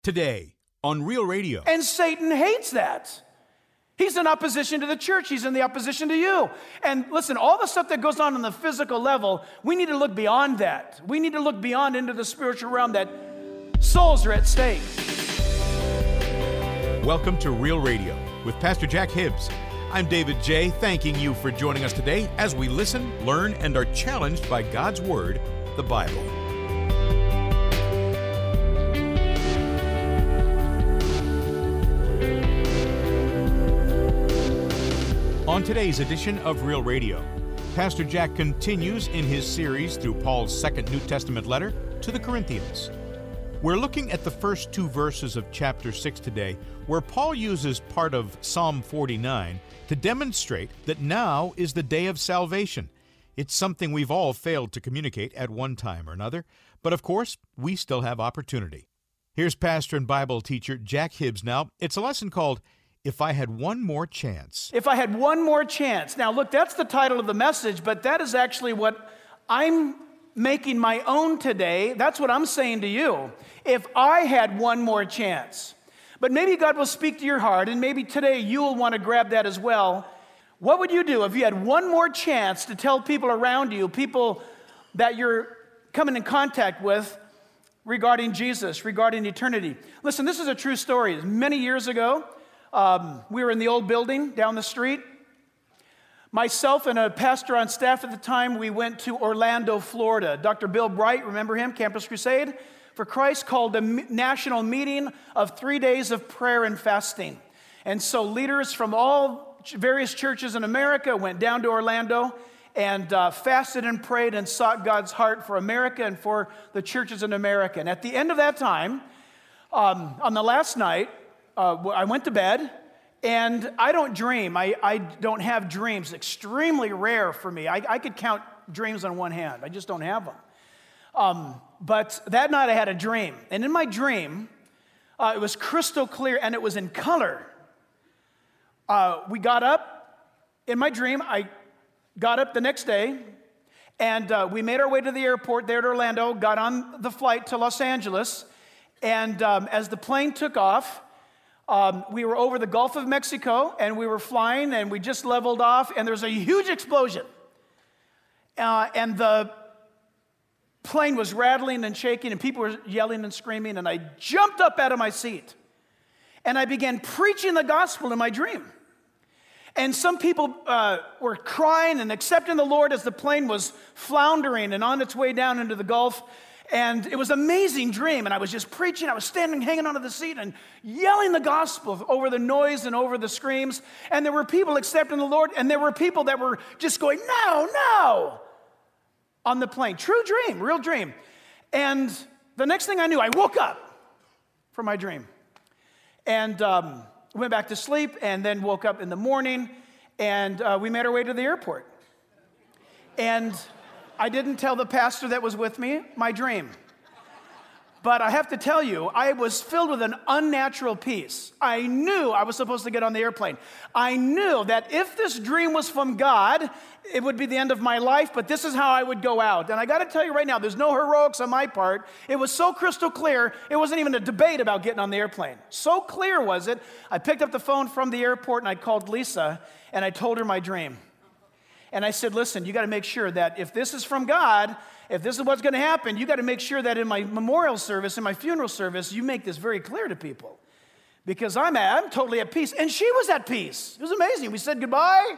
Today on Real Radio. And Satan hates that. He's in opposition to the church. He's in the opposition to you. And listen, all the stuff that goes on the physical level, we need to look beyond that. We need to look beyond into the spiritual realm that souls are at stake. Welcome to Real Radio with Pastor Jack Hibbs. I'm David J., thanking you for joining us today as we listen, learn, and are challenged by God's Word, the Bible. On today's edition of Real Radio, Pastor Jack continues in his series through Paul's second New Testament letter to the Corinthians. We're looking at the first two verses of chapter 6 today, where Paul uses part of Psalm 49 to demonstrate that now is the day of salvation. It's something we've all failed to communicate at one time or another, but of course, we still have opportunity. Here's pastor and Bible teacher Jack Hibbs now. It's a lesson called If I Had One More Chance. If I Had One More Chance. Now, look, that's the title of the message, but that is actually what I'm making my own today. That's what I'm saying to you. If I had one more chance. But maybe God will speak to your heart, and maybe today you'll want to grab that as well. What would you do if you had one more chance to tell people around you, people that you're coming in contact with, regarding Jesus, regarding eternity? Listen, this is a true story. Many years ago, we were in the old building down the street. Myself and a pastor on staff at the time, we went to Orlando, Florida. Dr. Bill Bright, remember him, Campus Crusade for Christ, called a national meeting of 3 days of prayer and fasting. And so leaders from all various churches in America went down to Orlando and fasted and prayed and sought God's heart for America and for the churches in America. And at the end of that time, on the last night, I went to bed, and I don't dream. I don't have dreams. Extremely rare for me. I could count dreams on one hand. I just don't have them. But that night I had a dream. And in my dream, it was crystal clear, and it was in color. We got up. In my dream, I got up the next day, and we made our way to the airport there at Orlando, got on the flight to Los Angeles, and as the plane took off, we were over the Gulf of Mexico, and we were flying, and we just leveled off, and there was a huge explosion. And the plane was rattling and shaking, and people were yelling and screaming, and I jumped up out of my seat, and I began preaching the gospel in my dream. And some people were crying and accepting the Lord as the plane was floundering and on its way down into the Gulf. And it was an amazing dream, and I was just preaching. I was standing, hanging onto the seat and yelling the gospel over the noise and over the screams. And there were people accepting the Lord, and there were people that were just going, no, no, on the plane. True dream, real dream. And the next thing I knew, I woke up from my dream and went back to sleep, and then woke up in the morning, and we made our way to the airport. And I didn't tell the pastor that was with me my dream. But I have to tell you, I was filled with an unnatural peace. I knew I was supposed to get on the airplane. I knew that if this dream was from God, it would be the end of my life, but this is how I would go out. And I got to tell you right now, there's no heroics on my part. It was so crystal clear, it wasn't even a debate about getting on the airplane. So clear was it. I picked up the phone from the airport, and I called Lisa, and I told her my dream. And I said, listen, you got to make sure that if this is from God, if this is what's going to happen, you got to make sure that in my memorial service, in my funeral service, you make this very clear to people. Because I'm totally at peace. And she was at peace. It was amazing. We said goodbye.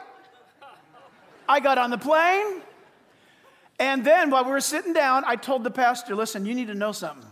I got on the plane. And then while we were sitting down, I told the pastor, listen, you need to know something.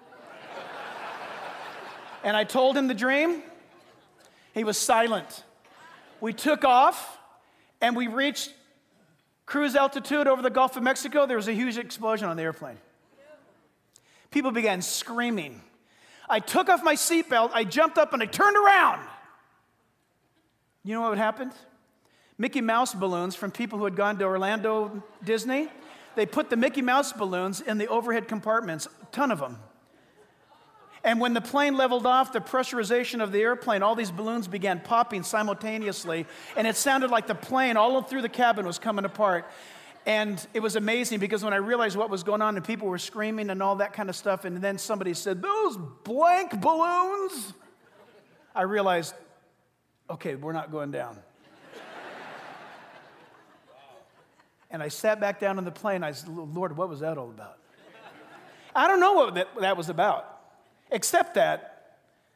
And I told him the dream. He was silent. We took off, and we reached cruise altitude over the Gulf of Mexico. There was a huge explosion on the airplane. People began screaming. I took off my seatbelt, I jumped up, and I turned around. You know what happened? Mickey Mouse balloons from people who had gone to Orlando Disney, they put the Mickey Mouse balloons in the overhead compartments, a ton of them. And when the plane leveled off, the pressurization of the airplane, all these balloons began popping simultaneously, and it sounded like the plane all through the cabin was coming apart. And it was amazing because when I realized what was going on and people were screaming and all that kind of stuff, and then somebody said, "Those blank balloons," I realized, okay, we're not going down. And I sat back down on the plane. I said, "Lord, what was that all about?" I don't know what that was about, except that,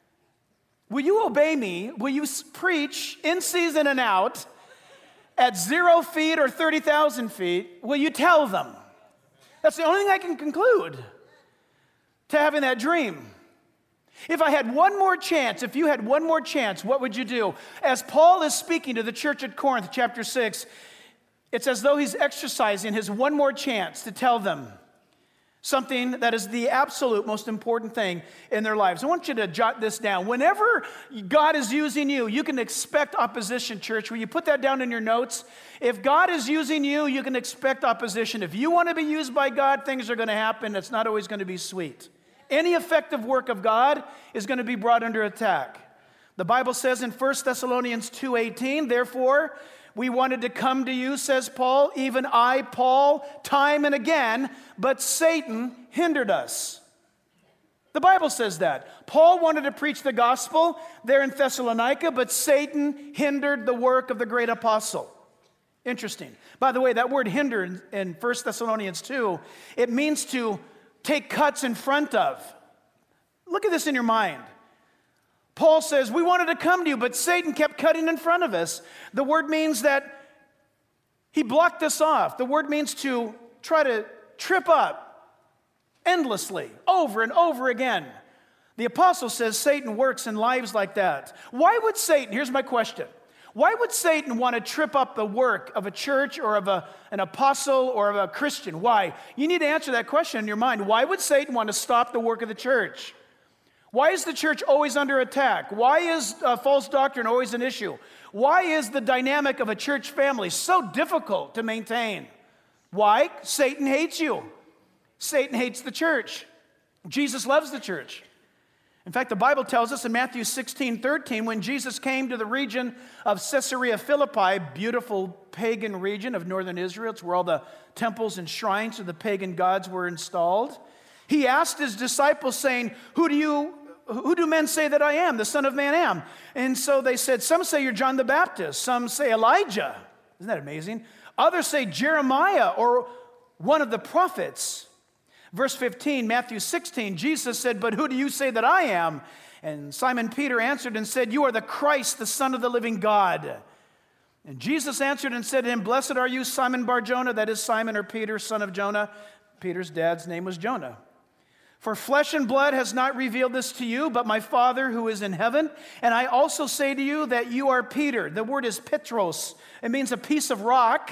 will you obey me? Will you preach in season and out at 0 feet or 30,000 feet? Will you tell them? That's the only thing I can conclude to having that dream. If I had one more chance, if you had one more chance, what would you do? As Paul is speaking to the church at Corinth, chapter 6, it's as though he's exercising his one more chance to tell them something that is the absolute most important thing in their lives. I want you to jot this down. Whenever God is using you, you can expect opposition, church. Will you put that down in your notes? If God is using you, you can expect opposition. If you want to be used by God, things are going to happen. It's not always going to be sweet. Any effective work of God is going to be brought under attack. The Bible says in 1 Thessalonians 2:18, "Therefore, we wanted to come to you," says Paul, "even I, Paul, time and again, but Satan hindered us." The Bible says that. Paul wanted to preach the gospel there in Thessalonica, but Satan hindered the work of the great apostle. Interesting. By the way, that word hinder in 1 Thessalonians 2, it means to take cuts in front of. Look at this in your mind. Paul says, we wanted to come to you, but Satan kept cutting in front of us. The word means that he blocked us off. The word means to try to trip up endlessly, over and over again. The apostle says Satan works in lives like that. Why would Satan, here's my question, why would Satan want to trip up the work of a church or of an apostle or of a Christian? Why? You need to answer that question in your mind. Why would Satan want to stop the work of the church? Why is the church always under attack? Why is false doctrine always an issue? Why is the dynamic of a church family so difficult to maintain? Why? Satan hates you. Satan hates the church. Jesus loves the church. In fact, the Bible tells us in Matthew 16:13, when Jesus came to the region of Caesarea Philippi, beautiful pagan region of northern Israel, it's where all the temples and shrines of the pagan gods were installed, he asked his disciples, saying, Who do men say that I am, the Son of Man am? And so they said, some say you're John the Baptist, some say Elijah. Isn't that amazing? Others say Jeremiah or one of the prophets. Verse 15, Matthew 16, Jesus said, but who do you say that I am? And Simon Peter answered and said, you are the Christ, the Son of the living God. And Jesus answered and said to him, blessed are you, Simon Bar-Jonah, that is Simon or Peter, son of Jonah. Peter's dad's name was Jonah. For flesh and blood has not revealed this to you, but my Father who is in heaven. And I also say to you that you are Peter. The word is Petros. It means a piece of rock.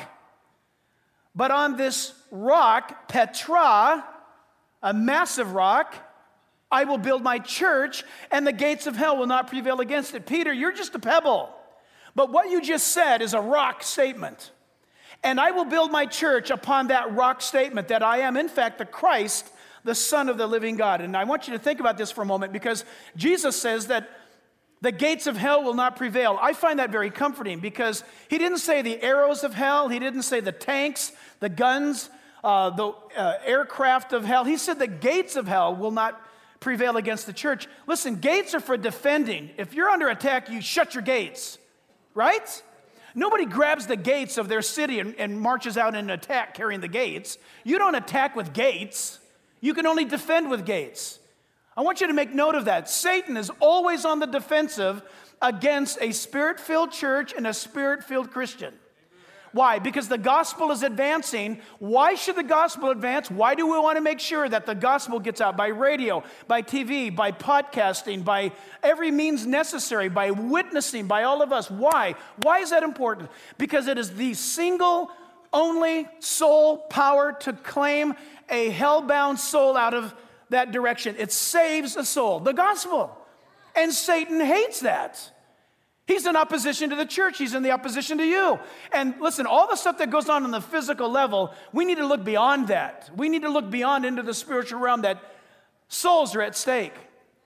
But on this rock, Petra, a massive rock, I will build my church, and the gates of hell will not prevail against it. Peter, you're just a pebble. But what you just said is a rock statement. And I will build my church upon that rock statement that I am, in fact, the Christ, the Son of the living God. And I want you to think about this for a moment, because Jesus says that the gates of hell will not prevail. I find that very comforting, because he didn't say the arrows of hell. He didn't say the tanks, the guns, the aircraft of hell. He said the gates of hell will not prevail against the church. Listen, gates are for defending. If you're under attack, you shut your gates, right? Nobody grabs the gates of their city and marches out in an attack carrying the gates. You don't attack with gates. You can only defend with gates. I want you to make note of that. Satan is always on the defensive against a spirit-filled church and a spirit-filled Christian. Why? Because the gospel is advancing. Why should the gospel advance? Why do we want to make sure that the gospel gets out by radio, by TV, by podcasting, by every means necessary, by witnessing, by all of us? Why? Why is that important? Because it is the single, only sole power to claim a hell-bound soul out of that direction. It saves a soul, the gospel. And Satan hates that. He's in opposition to the church. He's in the opposition to you. And listen, all the stuff that goes on the physical level, we need to look beyond that. We need to look beyond into the spiritual realm, that souls are at stake.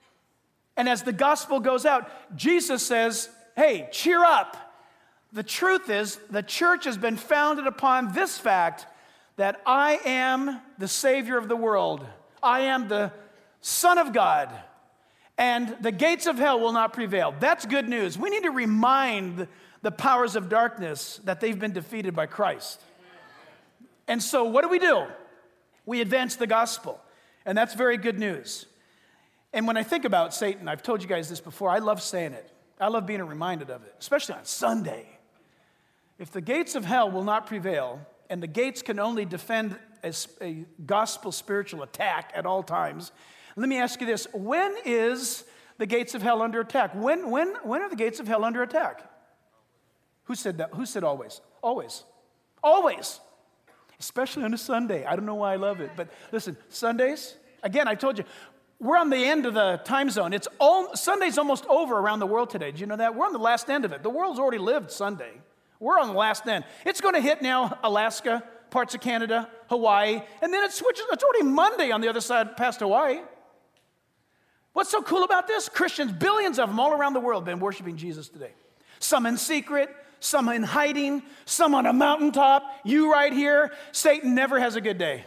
And as the gospel goes out, Jesus says, hey, cheer up. The truth is, the church has been founded upon this fact, that I am the Savior of the world. I am the Son of God, and the gates of hell will not prevail. That's good news. We need to remind the powers of darkness that they've been defeated by Christ. And so what do? We advance the gospel, and that's very good news. And when I think about Satan, I've told you guys this before, I love saying it. I love being reminded of it, especially on Sunday. If the gates of hell will not prevail, and the gates can only defend a gospel spiritual attack at all times, let me ask you this. When is the gates of hell under attack? When are the gates of hell under attack? Who said that? Who said always? Always. Always. Especially on a Sunday. I don't know why I love it, but listen, Sundays, again, I told you, we're on the end of the time zone. Sunday's almost over around the world today. Did you know that? We're on the last end of it. The world's already lived Sunday. We're on the last end. It's going to hit now Alaska, parts of Canada, Hawaii, and then it switches. It's already Monday on the other side past Hawaii. What's so cool about this? Christians, billions of them all around the world, have been worshiping Jesus today. Some in secret, some in hiding, some on a mountaintop, you right here. Satan never has a good day.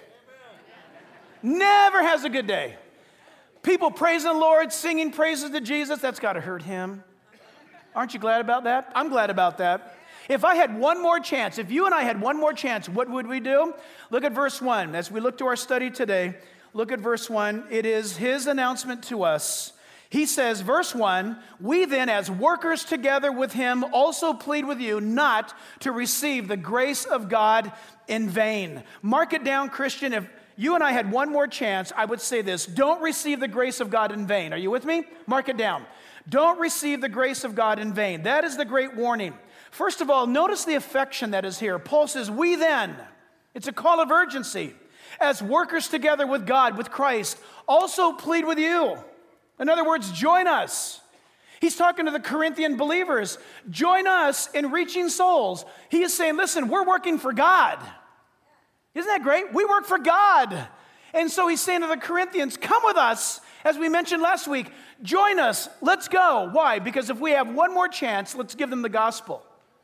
Never has a good day. People praising the Lord, singing praises to Jesus, that's got to hurt him. Aren't you glad about that? I'm glad about that. If I had one more chance, if you and I had one more chance, what would we do? Look at verse 1. As we look to our study today, look at verse 1. It is his announcement to us. He says, verse 1, we then as workers together with him also plead with you not to receive the grace of God in vain. Mark it down, Christian. If you and I had one more chance, I would say this: don't receive the grace of God in vain. Are you with me? Mark it down. Don't receive the grace of God in vain. That is the great warning. First of all, notice the affection that is here. Paul says, we then, it's a call of urgency, as workers together with God, with Christ, also plead with you. In other words, join us. He's talking to the Corinthian believers. Join us in reaching souls. He is saying, listen, we're working for God. Isn't that great? We work for God. And so he's saying to the Corinthians, come with us. As we mentioned last week, join us. Let's go. Why? Because if we have one more chance, let's give them the gospel.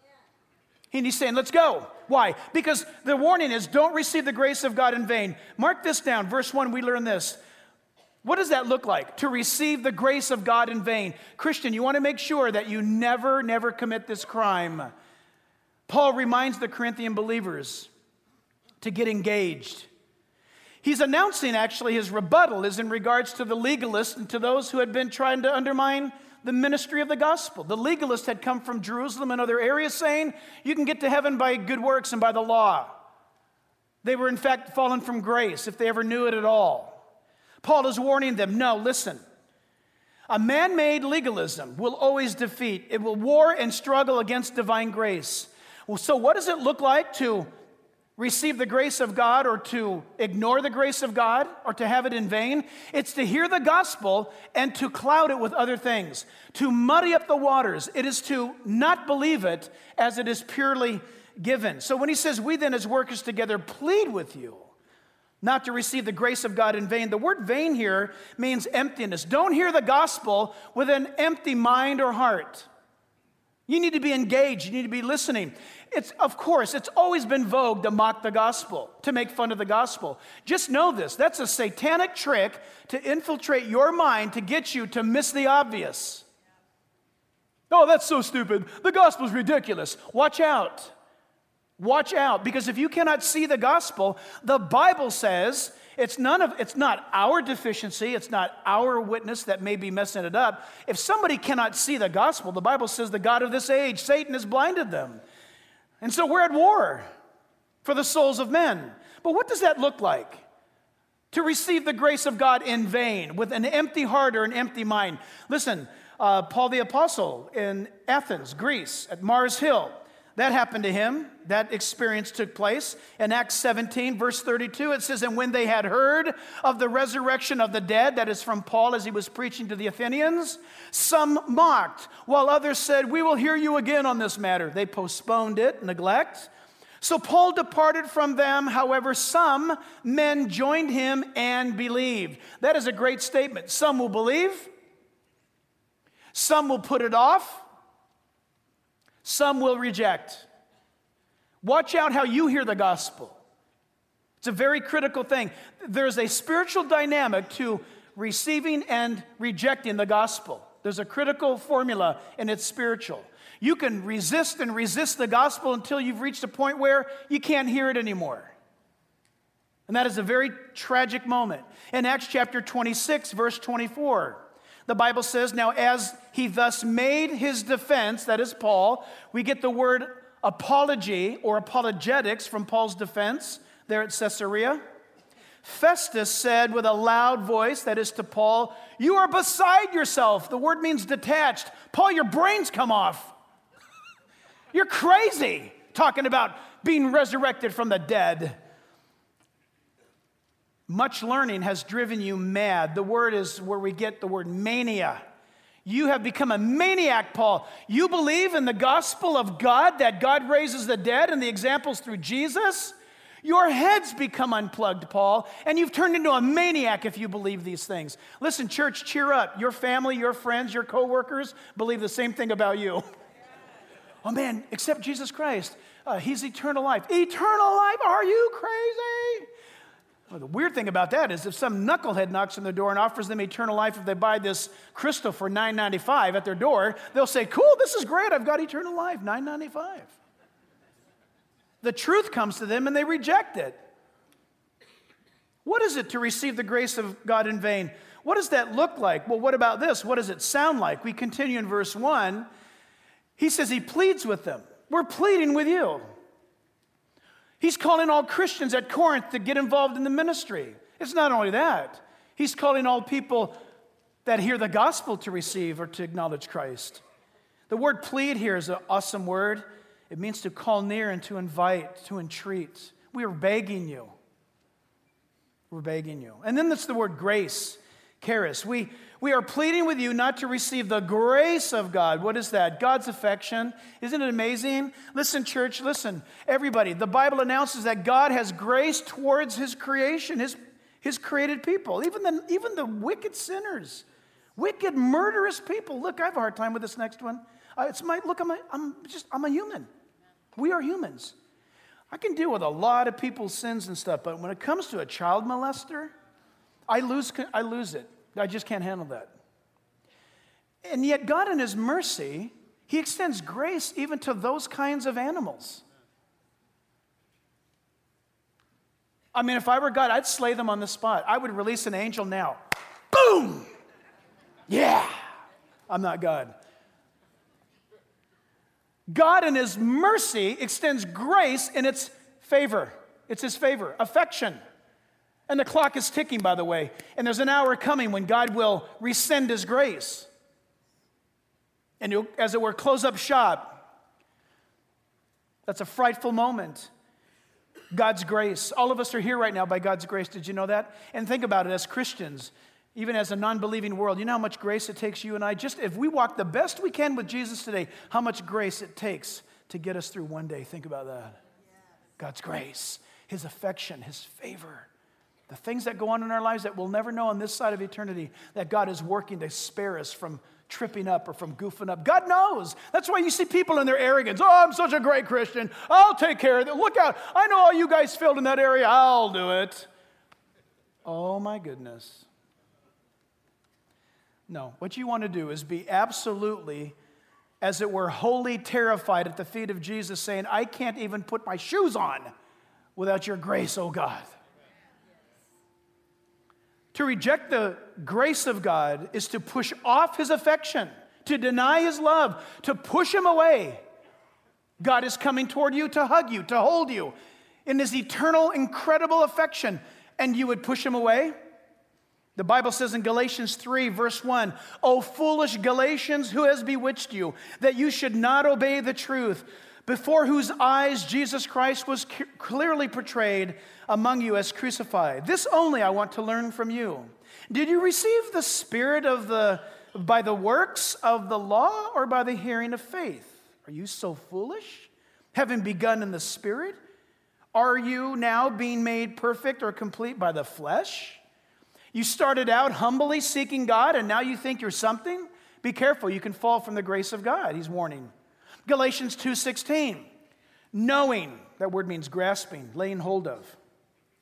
And he's saying, let's go. Why? Because the warning is, don't receive the grace of God in vain. Mark this down. Verse 1, we learn this. What does that look like? To receive the grace of God in vain. Christian, you want to make sure that you never commit this crime. Paul reminds the Corinthian believers to get engaged. He's announcing, actually, his rebuttal is in regards to the legalists and to those who had been trying to undermine the ministry of the gospel. The legalists had come from Jerusalem and other areas saying, you can get to heaven by good works and by the law. They were, in fact, fallen from grace, if they ever knew it at all. Paul is warning them, no, listen. A man-made legalism will always defeat. It will war and struggle against divine grace. Well, so what does it look like to receive the grace of God or to ignore the grace of God or to have it in vain? It's to hear the gospel and to cloud it with other things, to muddy up the waters. It is to not believe it as it is purely given. So when he says, we then as workers together plead with you not to receive the grace of God in vain, the word vain here means emptiness. Don't hear the gospel with an empty mind or heart. You need to be engaged. You need to be listening. Of course, it's always been vogue to mock the gospel, to make fun of the gospel. Just know this. That's a satanic trick to infiltrate your mind to get you to miss the obvious. Oh, that's so stupid. The gospel's ridiculous. Watch out. Watch out, because if you cannot see the gospel, the Bible says it's not our deficiency, it's not our witness that may be messing it up. If somebody cannot see the gospel, the Bible says the God of this age, Satan, has blinded them. And so we're at war for the souls of men. But what does that look like? To receive the grace of God in vain, with an empty heart or an empty mind. Listen, Paul the Apostle in Athens, Greece, at Mars Hill, that happened to him. That experience took place. In Acts 17, verse 32, it says, and when they had heard of the resurrection of the dead, that is from Paul as he was preaching to the Athenians, some mocked, while others said, we will hear you again on this matter. They postponed it, neglect. So Paul departed from them. However, some men joined him and believed. That is a great statement. Some will believe. Some will put it off. Some will reject. Watch out how you hear the gospel. It's a very critical thing. There's a spiritual dynamic to receiving and rejecting the gospel. There's a critical formula, and it's spiritual. You can resist and resist the gospel until you've reached a point where you can't hear it anymore. And that is a very tragic moment. In Acts chapter 26, verse 24, the Bible says, now as he thus made his defense, that is Paul, we get the word apology or apologetics from Paul's defense there at Caesarea. Festus said with a loud voice, that is to Paul, you are beside yourself. The word means detached. Paul, your brain's come off. You're crazy, talking about being resurrected from the dead. Much learning has driven you mad. The word is where we get the word mania. You have become a maniac, Paul. You believe in the gospel of God, that God raises the dead and the examples through Jesus? Your head's become unplugged, Paul, and you've turned into a maniac if you believe these things. Listen, church, cheer up. Your family, your friends, your coworkers believe the same thing about you. Oh man, accept Jesus Christ. He's eternal life. Eternal life? Are you crazy? Well, the weird thing about that is if some knucklehead knocks on their door and offers them eternal life if they buy this crystal for $9.95 at their door, they'll say, cool, this is great. I've got eternal life, $9.95. The truth comes to them and they reject it. What is it to receive the grace of God in vain? What does that look like? Well, what about this? What does it sound like? We continue in verse 1. He says he pleads with them. We're pleading with you. He's calling all Christians at Corinth to get involved in the ministry. It's not only that. He's calling all people that hear the gospel to receive or to acknowledge Christ. The word plead here is an awesome word. It means to call near and to invite, to entreat. We are begging you. We're begging you. And then that's the word grace, charis. We are pleading with you not to receive the grace of God. What is that? God's affection. Isn't it amazing? Listen, church, listen. Everybody, the Bible announces that God has grace towards his creation, his created people, even the wicked sinners, wicked, murderous people. Look, I have a hard time with this next one. I'm a human. We are humans. I can deal with a lot of people's sins and stuff, but when it comes to a child molester, I lose it. I just can't handle that. And yet God in his mercy, he extends grace even to those kinds of animals. I mean, if I were God, I'd slay them on the spot. I would release an angel now. Boom! Yeah! I'm not God. God in his mercy extends grace in its favor. It's his favor, affection. And the clock is ticking, by the way. And there's an hour coming when God will rescind his grace. And he'll, as it were, close up shop. That's a frightful moment. God's grace. All of us are here right now by God's grace. Did you know that? And think about it as Christians, even as a non-believing world. You know how much grace it takes you and I? Just if we walk the best we can with Jesus today, how much grace it takes to get us through one day. Think about that. God's grace, his affection, his favor. The things that go on in our lives that we'll never know on this side of eternity, that God is working to spare us from tripping up or from goofing up. God knows. That's why you see people in their arrogance. Oh, I'm such a great Christian. I'll take care of it. Look out. I know all you guys failed in that area. I'll do it. Oh, my goodness. No, what you want to do is be absolutely, as it were, wholly terrified at the feet of Jesus, saying, I can't even put my shoes on without your grace, oh God. To reject the grace of God is to push off his affection, to deny his love, to push him away. God is coming toward you to hug you, to hold you in his eternal, incredible affection, and you would push him away? The Bible says in Galatians 3, verse 1, O foolish Galatians, who has bewitched you, that you should not obey the truth, before whose eyes Jesus Christ was clearly portrayed among you as crucified. This only I want to learn from you. Did you receive the Spirit by the works of the law or by the hearing of faith? Are you so foolish? Having begun in the Spirit, are you now being made perfect or complete by the flesh? You started out humbly seeking God, and now you think you're something? Be careful, you can fall from the grace of God, he's warning. Galatians 2:16, knowing, that word means grasping, laying hold of.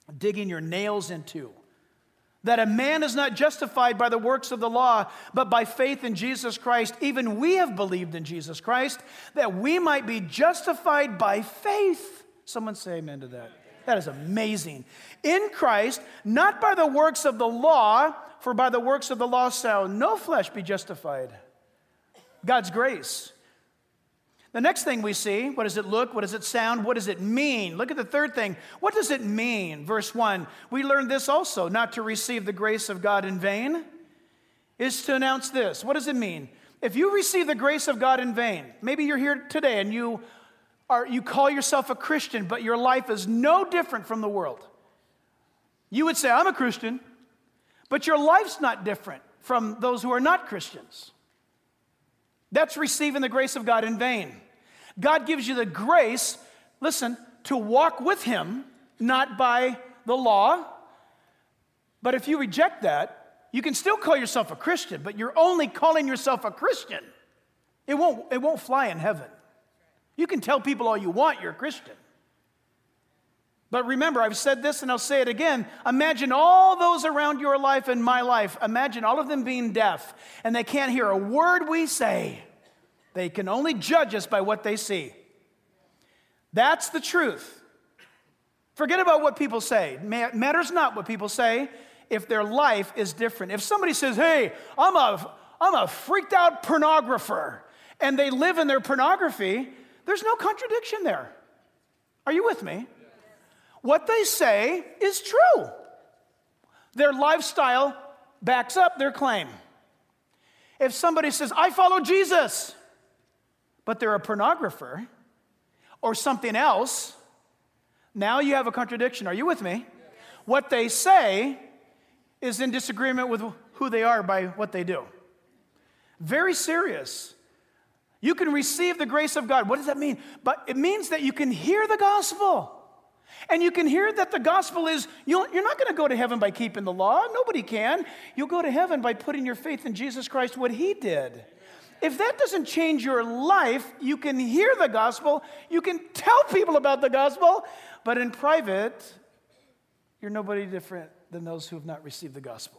digging your nails into. That a man is not justified by the works of the law, but by faith in Jesus Christ. Even we have believed in Jesus Christ, that we might be justified by faith. Someone say amen to that. That is amazing. In Christ, not by the works of the law, for by the works of the law shall no flesh be justified. God's grace. The next thing we see, what does it look? What does it sound? What does it mean? Look at the third thing. What does it mean? Verse 1, we learned this also, not to receive the grace of God in vain, is to announce this. What does it mean? If you receive the grace of God in vain, maybe you're here today and you call yourself a Christian, but your life is no different from the world. You would say, I'm a Christian, but your life's not different from those who are not Christians. That's receiving the grace of God in vain. God gives you the grace, listen, to walk with Him, not by the law. But if you reject that, you can still call yourself a Christian, but you're only calling yourself a Christian. It won't fly in heaven. You can tell people all you want you're a Christian. But remember, I've said this and I'll say it again. Imagine all those around your life and my life. Imagine all of them being deaf and they can't hear a word we say. They can only judge us by what they see. That's the truth. Forget about what people say. It matters not what people say if their life is different. If somebody says, hey, I'm a freaked out pornographer, and they live in their pornography, there's no contradiction there. Are you with me? What they say is true. Their lifestyle backs up their claim. If somebody says, I follow Jesus, but they're a pornographer or something else, now you have a contradiction. Are you with me? What they say is in disagreement with who they are by what they do. Very serious. You can receive the grace of God. What does that mean? But it means that you can hear the gospel. And you can hear that the gospel is, you're not going to go to heaven by keeping the law. Nobody can. You'll go to heaven by putting your faith in Jesus Christ, what He did. If that doesn't change your life, you can hear the gospel. You can tell people about the gospel. But in private, you're nobody different than those who have not received the gospel.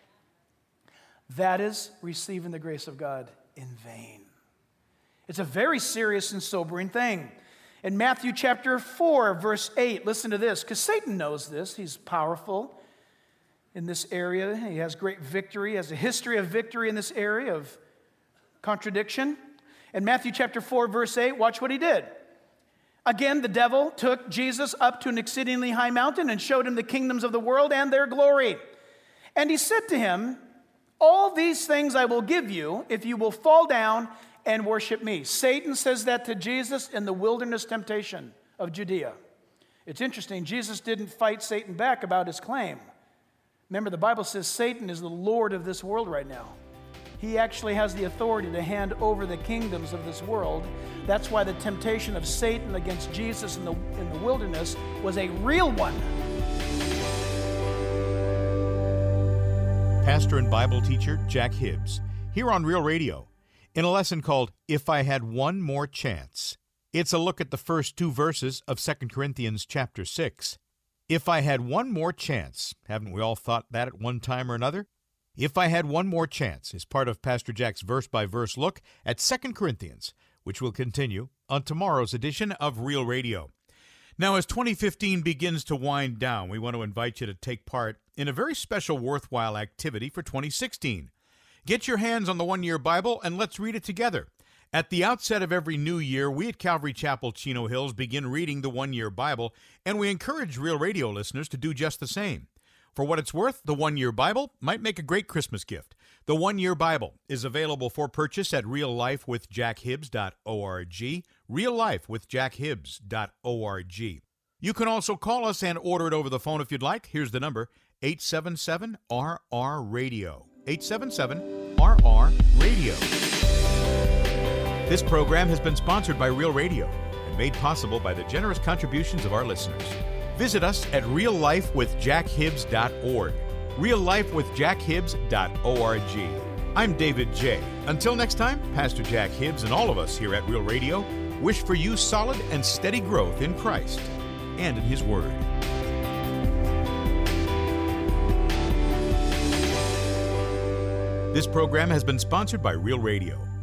That is receiving the grace of God in vain. It's a very serious and sobering thing. In Matthew chapter 4, verse 8, listen to this, because Satan knows this. He's powerful in this area. He has great victory, has a history of victory in this area of contradiction. In Matthew chapter 4, verse 8, watch what he did. Again, the devil took Jesus up to an exceedingly high mountain and showed him the kingdoms of the world and their glory. And he said to him, all these things I will give you if you will fall down and worship me. Satan says that to Jesus in the wilderness temptation of Judea. It's interesting, Jesus didn't fight Satan back about his claim. Remember, the Bible says Satan is the Lord of this world right now. He actually has the authority to hand over the kingdoms of this world. That's why the temptation of Satan against Jesus in the wilderness was a real one. Pastor and Bible teacher Jack Hibbs, here on Real Radio, in a lesson called If I Had One More Chance. It's a look at the first two verses of 2 Corinthians chapter 6. If I had one more chance, haven't we all thought that at one time or another? If I had one more chance is part of Pastor Jack's verse-by-verse look at 2 Corinthians, which will continue on tomorrow's edition of Real Radio. Now, as 2015 begins to wind down, we want to invite you to take part in a very special, worthwhile activity for 2016. Get your hands on the one-year Bible and let's read it together. At the outset of every new year, we at Calvary Chapel, Chino Hills, begin reading the one-year Bible, and we encourage Real Radio listeners to do just the same. For what it's worth, the one-year Bible might make a great Christmas gift. The one-year Bible is available for purchase at reallifewithjackhibbs.org, reallifewithjackhibbs.org. You can also call us and order it over the phone if you'd like. Here's the number, 877-RR-RADIO, 877-RR-RADIO. This program has been sponsored by Real Radio and made possible by the generous contributions of our listeners. Visit us at reallifewithjackhibbs.org, reallifewithjackhibbs.org. I'm David J. Until next time, Pastor Jack Hibbs and all of us here at Real Radio wish for you solid and steady growth in Christ and in His Word. This program has been sponsored by Real Radio.